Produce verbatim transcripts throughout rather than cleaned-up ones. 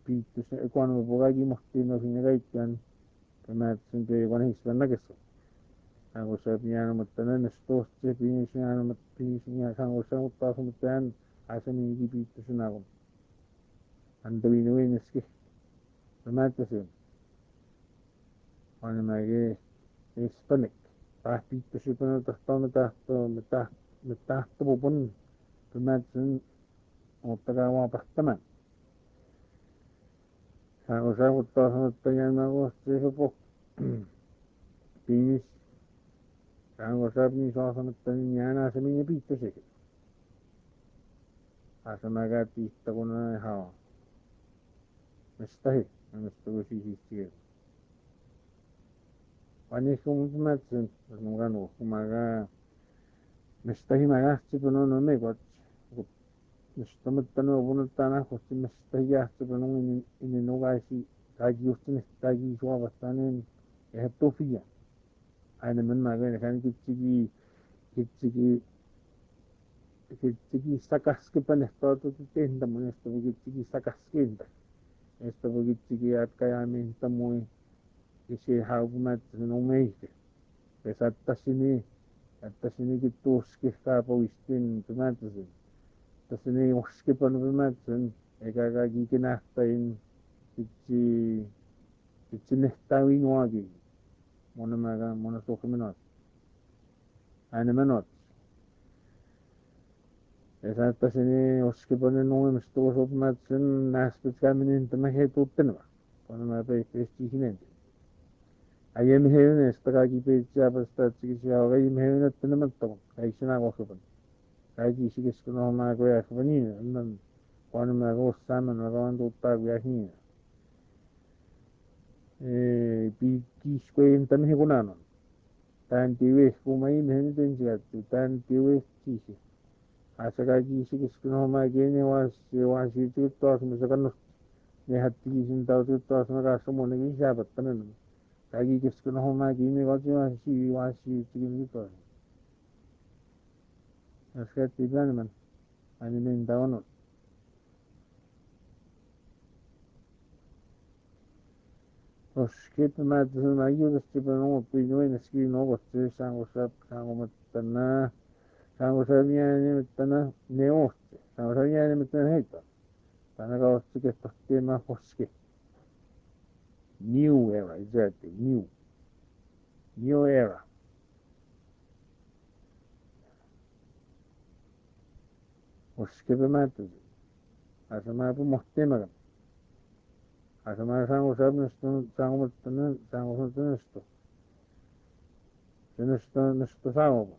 piittus kuanu pogagi mohtino sinagaitian pemätsen pe vanhisvan nakesso sango sa piano mutta ne stosti pinis piano mutta pinis ja sango sa mutta mutta an asemi gi piittus nago andavino weneski pemätsen vanmage Hispanic ah piittus pano tahto tahto metah metahto pupun pemätsen mutta kawa pahtaman sango sa mutta mutta yan nago sepo pinis sango sa pinis sa mutta yana asemi ni piittus asemaga tiitta kun ha mestahi mestu sisi Panis kung pemätsen mugano kumaga mestahi magasti pano no me got Mestamatano bunutana kosti mestahi yahti pano ini ini no gaisi gaji ustin gaji suwa bastanen ehtofia aina men maga kan kitsigi kitsigi kitsigi sakaski panesto to tenda monesto kitsigi sakaskenda esto kitsigi at kaya minta muy isi haumat no meike pesatta sini atta sini kituski kapo istin pematsen tasini uskipan pematsen eka kagi kinahtain kitsi kitsi nehtawin wagi mona maga mona sokimenot aina menot esa tasini uskipan no mesto so pematsen naspit kaminin tamahetuttenwa mona maga kristi hinente ayem heune stagagi pecha basta chigi hawa ayem heune tenematto kaisina gosupan kaiji sigis kuno ma go ya kvani nan kwanu ma go sama na ron do ta go yahi e bi ki skwen tan he kunano tan tiwe kumai men den jat tan tiwe chisi asagagi sigis kuno ma gene was wasi tu to sama sakan ne hatti sin ta tu to sama ga samo ne gi sabat tanan Kagi kiskuna homa gini wasi wasi wasi tigini to. Askat tiban man. Ani men dawono. Oskip ma tsuna yuda stipa no pino en ski no goste sango sap sango matana sango sabia ni matana neoste. Sango sabia ni matana heita. Tanaga oste ke toste ma hoske. New era, exactly, new. New era. Oske pematsen. Asama pu mohtemagan. Asama sango sabnesto sango matana sango matanasto. Senesto nesto sango.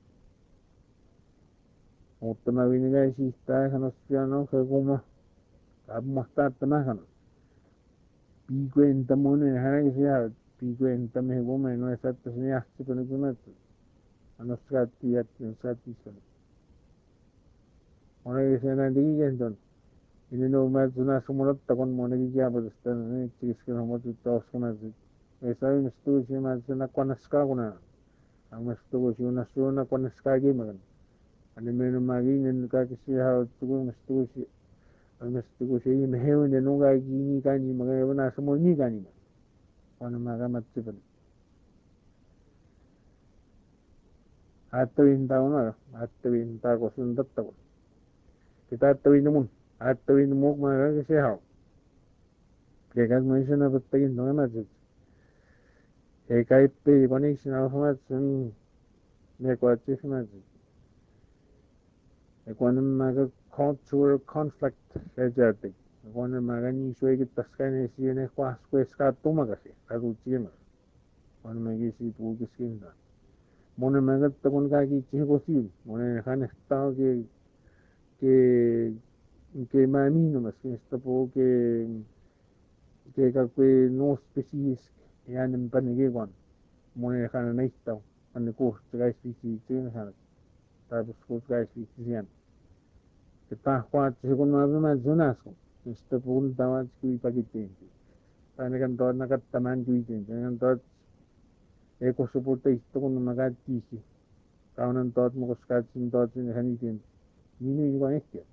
Ottama viniga isista hanos piano kaguma. Kab mohtatta mahanos. Picuenta mone hana sia picuenta me goma no esatto se ne asti con il hanno scatti atti scatti sono ora che se ne dicono in no mezzo na sumulatta con mone di chiave stanno ci scrivono molto tosto mezzo e sai mi sto ci mezzo na con scaguna a me sto ci una suona con scaghi ma almeno magari in che si ha tu mi sto ci almesto ci mi heune no ga gini gani magari una samo ni gani Wana maga matchipan. Attawin tao na, attawin ta ko sundat tao. Kita attawin namun, attawin mo maga kasi hao. Kaya kag mo isa na patagin no matchit. Kaya kahit pa ipanig sinaw sa matchin, may kwatsi sa matchit. Kaya maga cultural conflict kaya jatig. Kung maga ni suway kita skay na siya na kwa skwes ka tumagasi, karuchi ma. Kung magisi po kiskinda. Mona magat takon kaki chihosi, mona han estado que que que mamino mas que está po que que kakwe no species yan en panige kwan. Mona han na ista, an ko tgai species tin han. Tapos ko tgai species yan. Que ta kwa chikon ma ma zunasko. Esta po un tawat ko ipagitin. Panagan to nakataman juitin, panagan to eko suporta isto kung magatisi. Kaunan tot mo kuskatsin tot sin hanitin. Nino yung ekya.